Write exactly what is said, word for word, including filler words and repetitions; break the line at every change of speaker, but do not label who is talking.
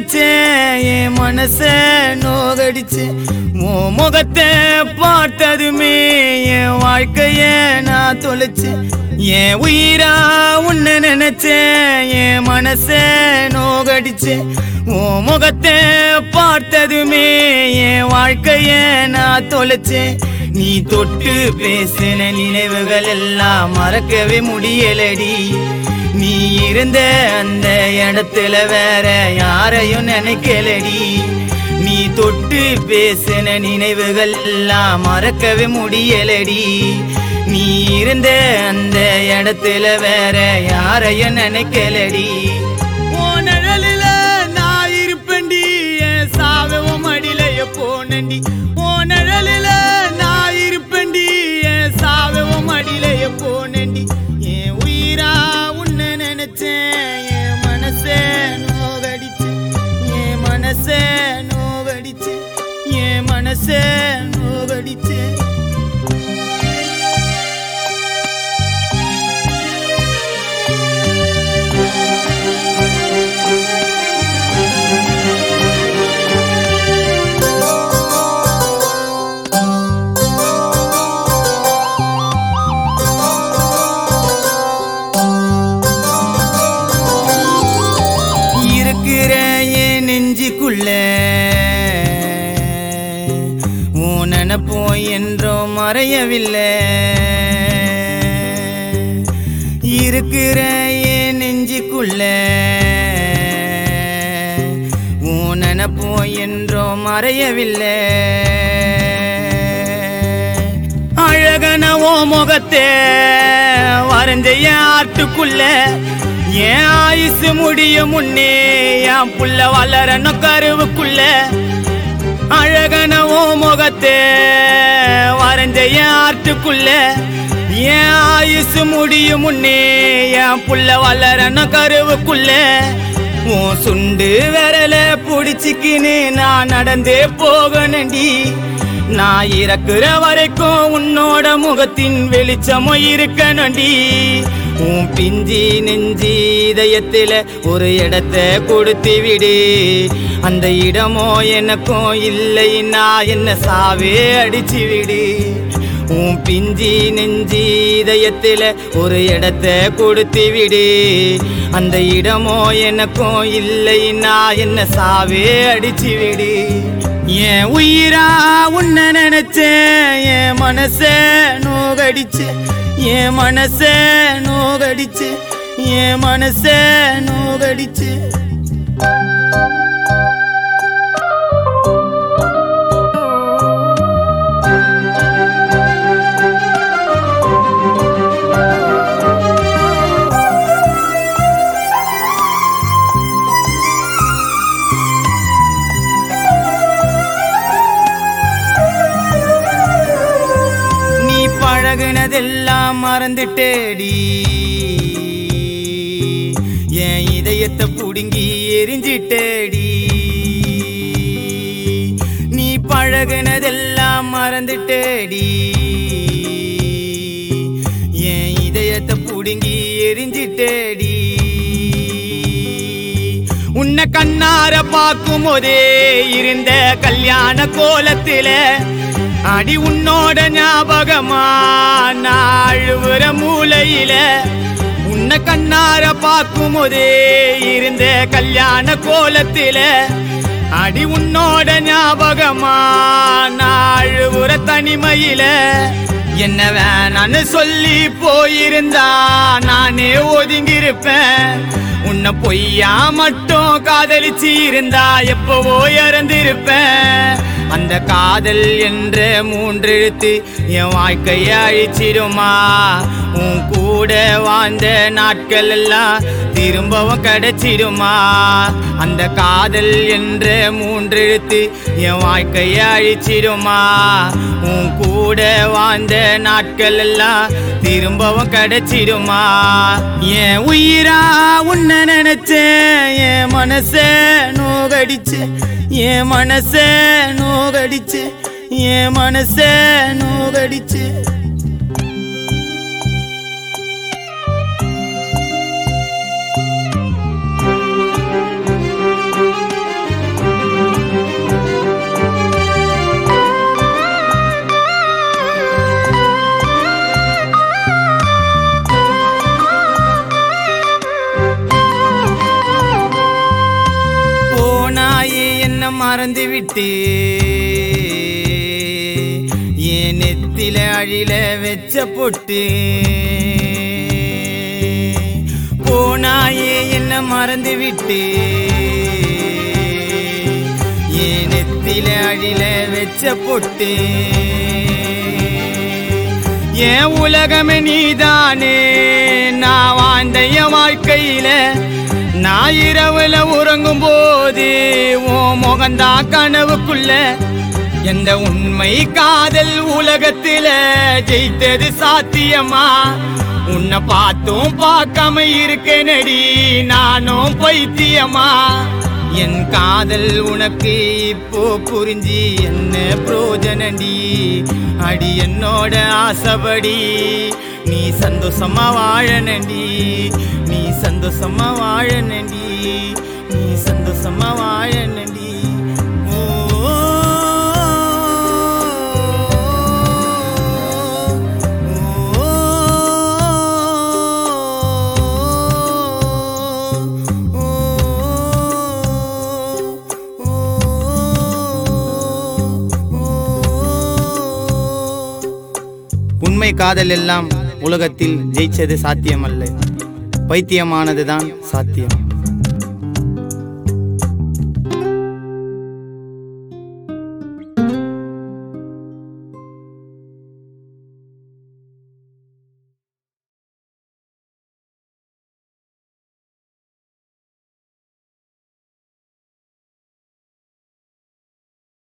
நினைச்சேன் என் மனச நோகடிச்சு உன் முகத்தை பார்த்ததுமே என் வாழ்க்கைய நான் தொலைச்சு என் உயிரா உன்னை நினைச்சேன் என் மனச நோகடிச்சு உன் முகத்தை பார்த்ததுமே என் வாழ்க்கைய நான் தொலைச்சேன் நீ தொட்டு பேசின நினைவுகள் எல்லாம் மறக்கவே முடியலடி நீ இருந்த அந்த இடத்துல வேற யாரையும் நினைக்கலடி நீ தொட்டு பேசின நினைவுகள் எல்லாம் மறக்கவே முடியலடி நீ இருந்த அந்த இடத்துல வேற யாரையும் நினைக்கலடி உன் நிழலில நான் இருப்பேன்டி என் சாவவும் அடிலைய போனண்டி உன் நிழலில நான் இருப்பேன்டி என் சாவவும் அடிலைய போனண்டி என் உயிரா உன்னை நினைச்சேன் என் மனசே நோகடிச்சு என் மனசே நோகடிச்சு என் மனசே நோகடிச்சு நெஞ்சுக்குள்ள உன் நினைப்போ என்றோ மறையவில்லை இருக்கிற என் நெஞ்சுக்குள்ள உன் நினைப்போ என்றோ மறையவில்லை அழகன ஓ முகத்தே வரைஞ்ச என் ஆட்டுக்குள்ள என் ஆயுசு முடியும் முன்னே என் புள்ள வளரணும் கருவுக்குள்ள அழகன ஓ முகத்தே வரைஞ்ச என் ஆட்டுக்குள்ள என் ஆயுசு முடியும் முன்னே என் புள்ள வளரணும் கருவுக்குள்ள உன் சுண்டு விரல புடிச்சிக்கின்னு நான் நடந்தே போகணுண்டி நான் இறக்குற வரைக்கும் உன்னோட முகத்தின் வெளிச்சமோ இருக்கணுண்டி உன் பிஞ்சி நெஞ்சி இதயத்தில ஒரு இடத்தை கொடுத்து விடு அந்த இடமோ எனக்கும் இல்லைன்னா என்ன சாவே அடிச்சு விடு உன் பிஞ்சி நெஞ்சி இதயத்தில ஒரு இடத்தை கொடுத்து விடு அந்த இடமோ எனக்கும் இல்லைன்னா என்ன சாவே அடிச்சு விடு என் உயிரா உன்னை நினைச்சேன் என் மனசே நோகடிச்சு என் மனசே நோகடிச்சு என் மனசே நோகடிச்சு பழகுனதெல்லாம் மறந்துட்டேடி என் இதயத்தை புடுங்கி எரிஞ்சிட்டேடி நீ பழகுனதெல்லாம் மறந்துட்டேடி என் இதயத்தை புடுங்கி எரிஞ்சிட்டேடி உன்னை கண்ணார பார்க்கும் போதே இருந்த கல்யாண கோலத்தில அடி உன்னோட ஞாபகமா நாழுவுற மூலையில உன்னை கண்ணார பார்க்கும் போதே இருந்த கல்யாண கோலத்தில அடி உன்னோட ஞாபகமா நாழுவுற தனிமையில என்ன வேணான்னு சொல்லி போயிருந்தா நானே ஒதுங்கிருப்பேன் உன்னை பொய்யா மட்டும் காதலிச்சு இருந்தா எப்பவோ இறந்திருப்பேன் அந்த காதல் என்ற மூன்றெழுத்து என் வாழ்க்கையை அழிச்சிடுமா உன் கூட வாழ்ந்த நாட்கள் எல்லாம் திரும்பவும் கிடைச்சிடுமா அந்த காதல் என்ற மூன்றெழுத்து என் வாழ்க்கையை அழிச்சிடுமா உன் கூட வாழ்ந்த நாட்கள் எல்லாம் திரும்பவும் கிடைச்சிடுமா என் உயிரா உன்னை நினைச்சேன் என் மனசே நோகடிச்சு என் மனசே நோகடிச்சு என் மனசே நோகடிச்சு மறந்து விட்டு என் நெத்தில அழில வெச்ச பொட்டு போனாயே என்ன மறந்து விட்டு என் நெத்தில அழில வெச்ச பொட்டு என் உலகமே நீதானே நான் வாழ்ந்த என் வாழ்க்கையில நான் இரவுல உறங்கும் போது உன் முகந்தா கனவுக்குள்ள எந்த உண்மை காதல் உலகத்தில ஜெயித்தது சாத்தியமா உன்னை பார்த்தும் பார்க்காம இருக்கேனடி நானும் பைத்தியமா என் காதல் உனக்கு இப்போ புரிஞ்சு என்ன பிரோஜனடி அடி என்னோட ஆசைப்படி நீ சந்தோஷமா வாழனடி நீ சந்தோஷமா வாழனடி நீ சந்தோஷமா வாழனடி உண்மை காதல் எல்லாம் உலகத்தில் ஜெயிச்சது சாத்தியமல்ல, பைத்தியமானதுதான் சாத்தியம்.